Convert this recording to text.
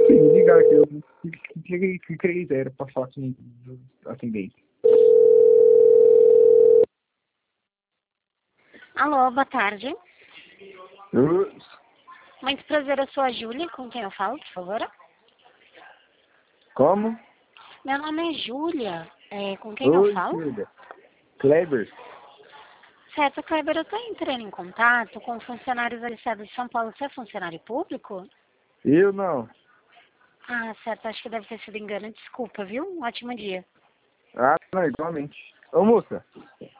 me ligar que eu cliquei zero pra falar com o atendente. Alô, boa tarde. Eu- Muito prazer, eu sou a Júlia, com quem eu falo, por favor? Como? Meu nome é Júlia, com quem eu Oi, falo? Júlia. Kleber? Certo, Kleber, eu estou entrando em contato com funcionários do Estado de São Paulo. Você é funcionário público? Eu não. Ah, certo, acho que deve ter sido engano. Desculpa, viu? Um ótimo dia. Ah, não, igualmente. Ô, moça.